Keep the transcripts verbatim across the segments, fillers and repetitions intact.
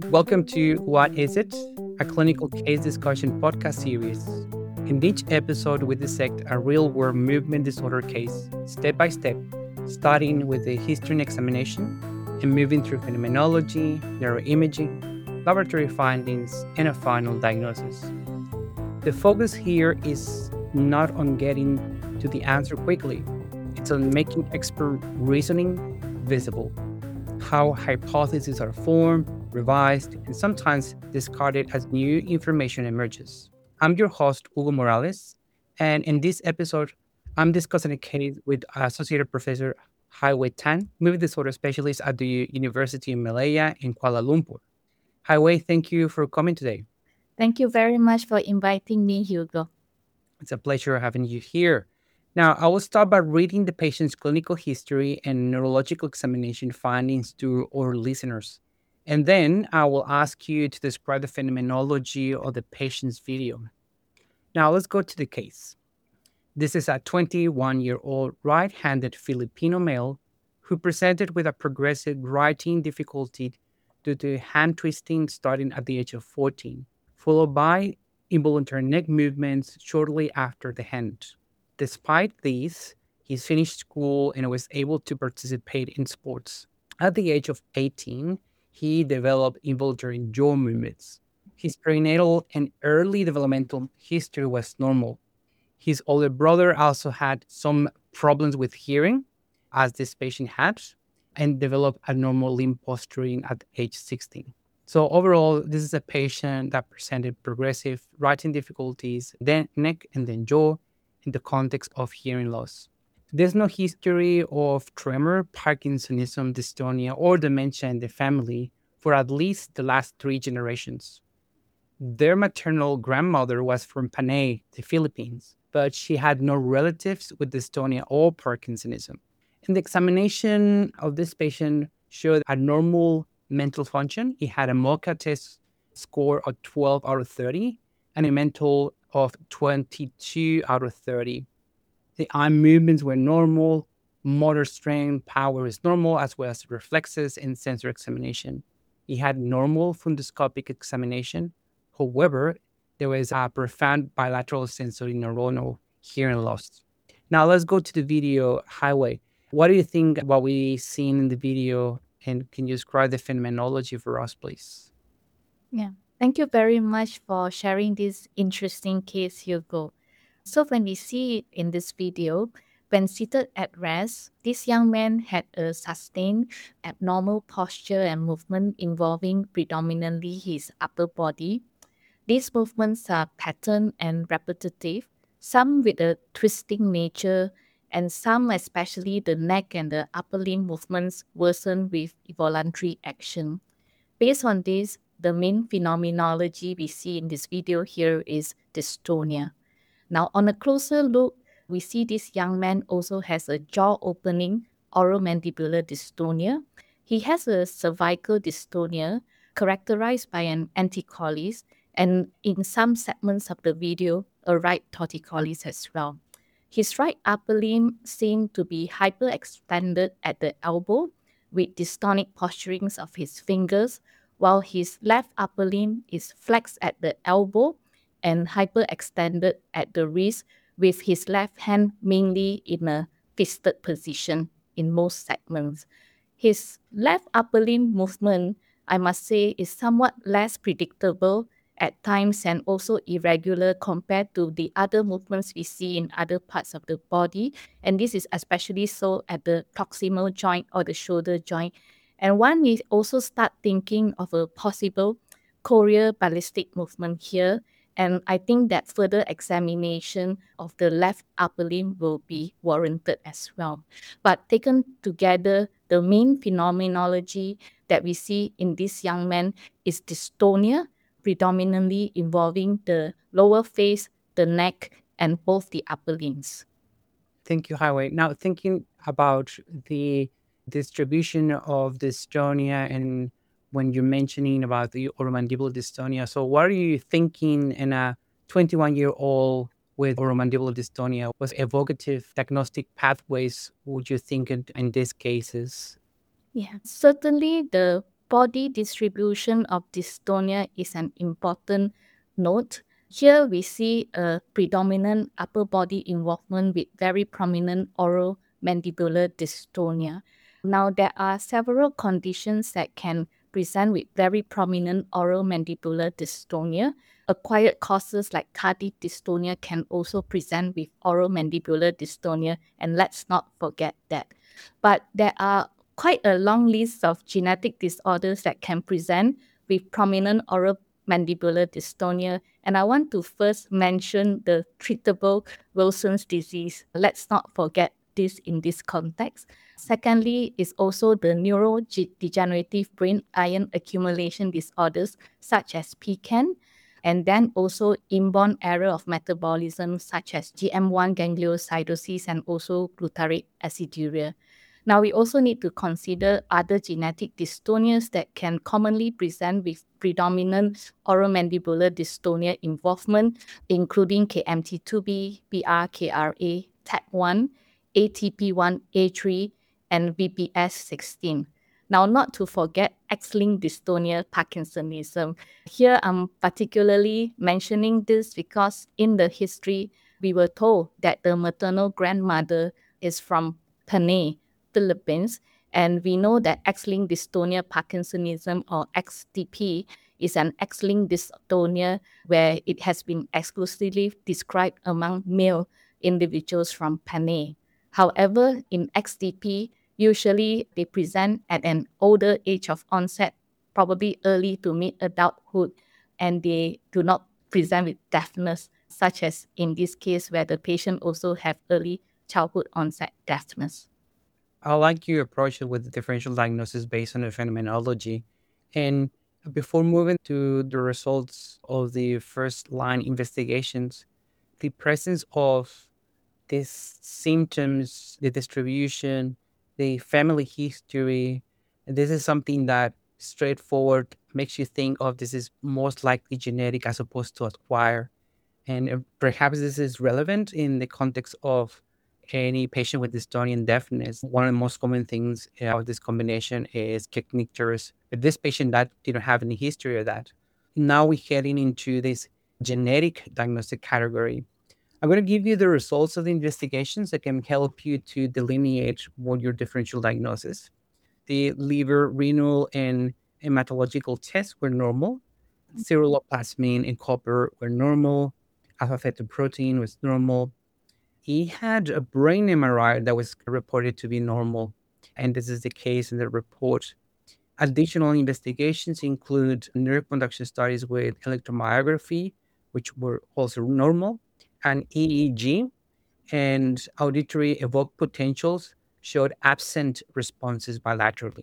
Welcome to What Is It? A clinical case discussion podcast series. In each episode, we dissect a real world movement disorder case step by step, starting with the history and examination and moving through phenomenology, neuroimaging, laboratory findings, and a final diagnosis. The focus here is not on getting to the answer quickly, it's on making expert reasoning visible, how hypotheses are formed, revised, and sometimes discarded as new information emerges. I'm your host, Hugo Morales, and in this episode, I'm discussing a case with Associate Professor Hai Wei Tan, movie disorder specialist at the University of Malaya in Kuala Lumpur. Hai Wei, thank you for coming today. Thank you very much for inviting me, Hugo. It's a pleasure having you here. Now, I will start by reading the patient's clinical history and neurological examination findings to our listeners. And then I will ask you to describe the phenomenology of the patient's video. Now, let's go to the case. This is a twenty-one year old right handed Filipino male who presented with a progressive writing difficulty due to hand twisting starting at the age of fourteen, followed by involuntary neck movements shortly after the hand. Despite these, he finished school and was able to participate in sports. At the age of eighteen, he developed involuntary jaw movements. His perinatal and early developmental history was normal. His older brother also had some problems with hearing, as this patient had, and developed abnormal limb posturing at age sixteen. So overall, this is a patient that presented progressive writing difficulties, then neck and then jaw, in the context of hearing loss. There's no history of tremor, Parkinsonism, dystonia, or dementia in the family for at least the last three generations. Their maternal grandmother was from Panay, the Philippines, but she had no relatives with dystonia or Parkinsonism. And the examination of this patient showed a normal mental function. He had a MoCA test score of twelve out of thirty and a mental of twenty-two out of thirty. The eye movements were normal, motor strength, power is normal, as well as reflexes and sensor examination. He had normal fundoscopic examination. However, there was a profound bilateral sensory neuronal hearing loss. Now let's go to the video. Hai Wei. What do you think what we seen in the video? And can you describe the phenomenology for us, please? Yeah. Thank you very much for sharing this interesting case, Hugo. So when we see in this video, when seated at rest, this young man had a sustained abnormal posture and movement involving predominantly his upper body. These movements are patterned and repetitive, some with a twisting nature, and some, especially the neck and the upper limb movements, worsen with involuntary action. Based on this, the main phenomenology we see in this video here is dystonia. Now, on a closer look, we see this young man also has a jaw opening oromandibular dystonia. He has a cervical dystonia characterized by an anticollis, and in some segments of the video, a right torticollis as well. His right upper limb seemed to be hyperextended at the elbow with dystonic posturings of his fingers, while his left upper limb is flexed at the elbow and hyperextended at the wrist, with his left hand mainly in a fisted position in most segments. His left upper limb movement, I must say, is somewhat less predictable at times and also irregular compared to the other movements we see in other parts of the body. And this is especially so at the proximal joint or the shoulder joint. And one may also start thinking of a possible choreal ballistic movement here. And I think that further examination of the left upper limb will be warranted as well. But taken together, the main phenomenology that we see in this young man is dystonia, predominantly involving the lower face, the neck, and both the upper limbs. Thank you, Hai Wei. Now, thinking about the distribution of dystonia and when you're mentioning about the oromandibular dystonia, so what are you thinking in a twenty-one year old with oromandibular dystonia? What evocative diagnostic pathways would you think in, in these cases? Yeah, certainly the body distribution of dystonia is an important note. Here we see a predominant upper body involvement with very prominent oral mandibular dystonia. Now, there are several conditions that can present with very prominent oral mandibular dystonia. Acquired causes like tardive dystonia can also present with oral mandibular dystonia, and let's not forget that. But there are quite a long list of genetic disorders that can present with prominent oral mandibular dystonia, and I want to first mention the treatable Wilson's disease. Let's not forget this in this context. Secondly, is also the neurodegenerative brain iron accumulation disorders such as P C A N, and then also inborn error of metabolism such as G M one gangliosidosis and also glutaric aciduria. Now, we also need to consider other genetic dystonias that can commonly present with predominant oromandibular dystonia involvement, including K M T two B, B R K R A, T A P one, A T P one A three, and V P S sixteen. Now, not to forget X-linked dystonia Parkinsonism. Here, I'm particularly mentioning this because in the history, we were told that the maternal grandmother is from Panay, Philippines, and we know that X-linked dystonia Parkinsonism, or X D P, is an X-linked dystonia where it has been exclusively described among male individuals from Panay. However, in X D P, usually they present at an older age of onset, probably early to mid-adulthood, and they do not present with deafness, such as in this case where the patient also have early childhood onset deafness. I like your approach with the differential diagnosis based on the phenomenology. And before moving to the results of the first line investigations, the presence of these symptoms, the distribution, the family history, this is something that straightforward makes you think of this is most likely genetic as opposed to acquired. And uh, perhaps this is relevant in the context of any patient with dystonia deafness. One of the most common things of this combination is kick nicters. But this patient that didn't have any history of that. Now we're heading into this genetic diagnostic category. I'm going to give you the results of the investigations that can help you to delineate what your differential diagnosis. The liver, renal, and hematological tests were normal. Ceruloplasmin and copper were normal. Alpha fetoprotein was normal. He had a brain M R I that was reported to be normal, and this is the case in the report. Additional investigations include nerve conduction studies with electromyography, which were also normal, and E E G, and auditory evoked potentials showed absent responses bilaterally.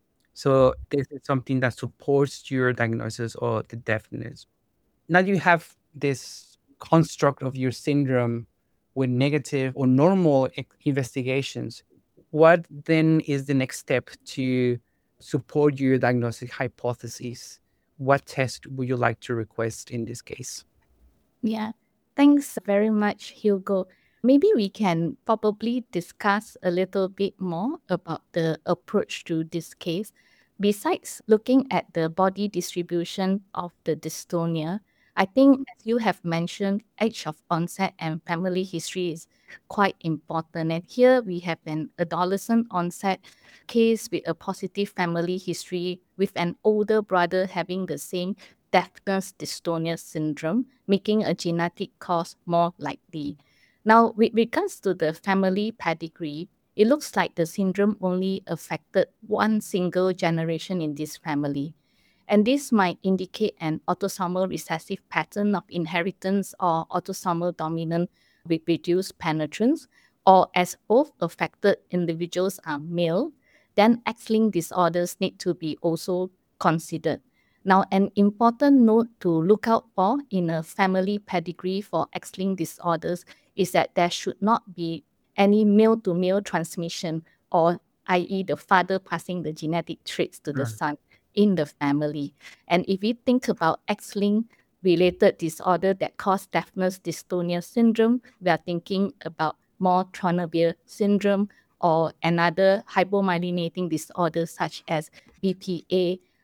So this is something that supports your diagnosis of the deafness. Now you have this construct of your syndrome with negative or normal ex- investigations. What then is the next step to support your diagnostic hypothesis? What test would you like to request in this case? Yeah, thanks very much, Hugo. Maybe we can probably discuss a little bit more about the approach to this case. Besides looking at the body distribution of the dystonia, I think, as you have mentioned, age of onset and family history is quite important. And here we have an adolescent onset case with a positive family history, with an older brother having the same deafness dystonia syndrome, making a genetic cause more likely. Now, with regards to the family pedigree, it looks like the syndrome only affected one single generation in this family. And this might indicate an autosomal recessive pattern of inheritance or autosomal dominant with reduced penetrance, or as both affected individuals are male, then X-linked disorders need to be also considered. Now, an important note to look out for in a family pedigree for X-linked disorders is that there should not be any male-to-male transmission, or that is the father passing the genetic traits to the Sure. son in the family. And if we think about X-linked related disorder that cause deafness dystonia syndrome, we are thinking about more Tronabeer syndrome or another hypomyelinating disorder such as B P A,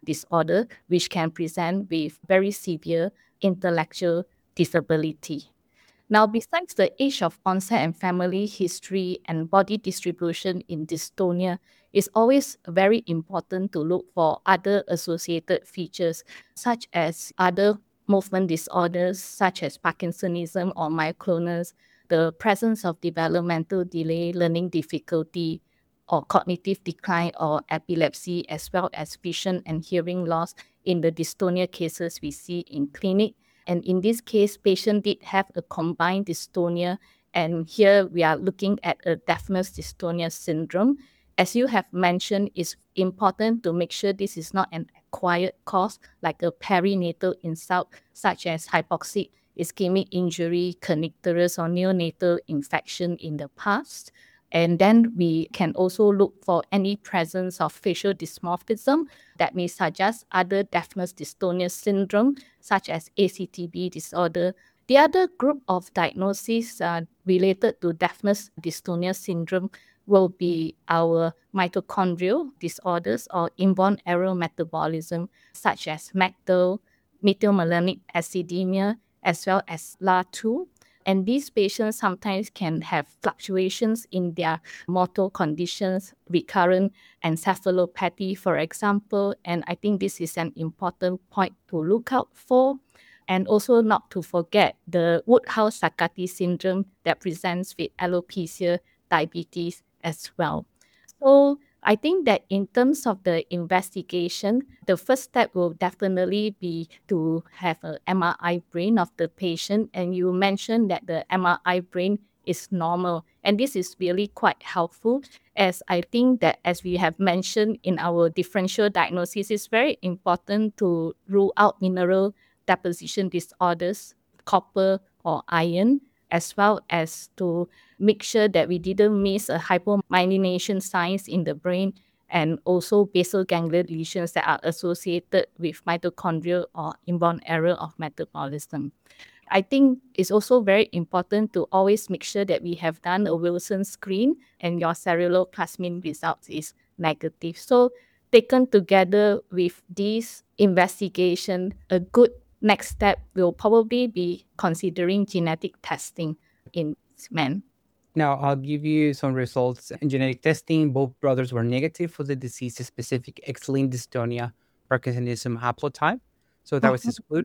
disorder, which can present with very severe intellectual disability. Now, besides the age of onset and family history and body distribution in dystonia, it's always very important to look for other associated features, such as other movement disorders, such as Parkinsonism or myoclonus, the presence of developmental delay, learning difficulty, or cognitive decline or epilepsy, as well as vision and hearing loss in the dystonia cases we see in clinic. And in this case, patient did have a combined dystonia, and here we are looking at a deafness dystonia syndrome. As you have mentioned, it's important to make sure this is not an acquired cause, like a perinatal insult, such as hypoxic ischemic injury, kernicterus, or neonatal infection in the past. And then we can also look for any presence of facial dysmorphism that may suggest other deafness dystonia syndrome, such as A C T B disorder. The other group of diagnoses uh, related to deafness dystonia syndrome will be our mitochondrial disorders or inborn error metabolism, such as M A C D L, methylmalonic acidemia, as well as L A R two. And these patients sometimes can have fluctuations in their motor conditions, recurrent encephalopathy, for example. And I think this is an important point to look out for. And also not to forget the Woodhouse-Sakati syndrome that presents with alopecia, diabetes as well. So I think that in terms of the investigation, the first step will definitely be to have an M R I brain of the patient. And you mentioned that the M R I brain is normal. And this is really quite helpful, as I think that, as we have mentioned in our differential diagnosis, it's very important to rule out mineral deposition disorders, copper or iron, as well as to make sure that we didn't miss a hypomyelination signs in the brain, and also basal ganglia lesions that are associated with mitochondrial or inborn error of metabolism. I think it's also very important to always make sure that we have done a Wilson screen and your ceruloplasmin results is negative. So taken together with this investigation, a good next step will probably be considering genetic testing in men. Now, I'll give you some results in genetic testing. Both brothers were negative for the disease-specific X-linked dystonia Parkinsonism haplotype. So that was excluded.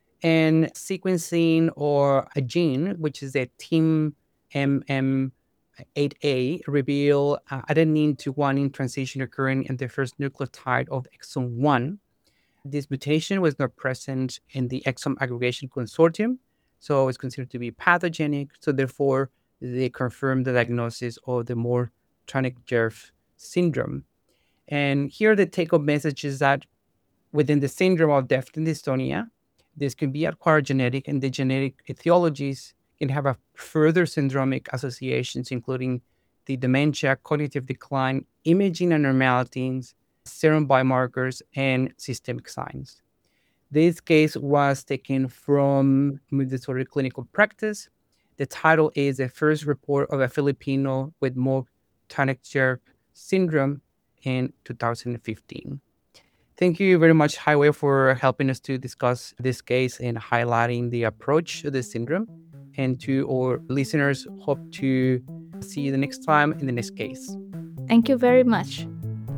And sequencing or a gene, which is a T I M M eight A, reveal uh, adenine to guanine transition occurring in the first nucleotide of exon one. This mutation was not present in the exome aggregation consortium, so it's considered to be pathogenic. So therefore, they confirmed the diagnosis of the more Tronic-Gerf syndrome. And here the take-home message is that within the syndrome of deafness dystonia, this can be acquired genetic, and the genetic etiologies can have a further syndromic associations, including the dementia, cognitive decline, imaging abnormalities, serum biomarkers, and systemic signs. This case was taken from Mood Disorder Clinical Practice. The title is The First Report of a Filipino with Moore Tronic-Gerf Syndrome in two thousand fifteen. Thank you very much, Highway, for helping us to discuss this case and highlighting the approach to this syndrome. And to our listeners, hope to see you the next time in the next case. Thank you very much.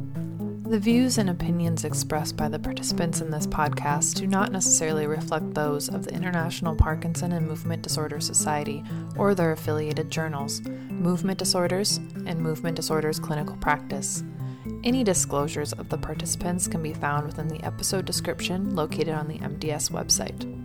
The views and opinions expressed by the participants in this podcast do not necessarily reflect those of the International Parkinson and Movement Disorder Society or their affiliated journals, Movement Disorders and Movement Disorders Clinical Practice. Any disclosures of the participants can be found within the episode description located on the M D S website.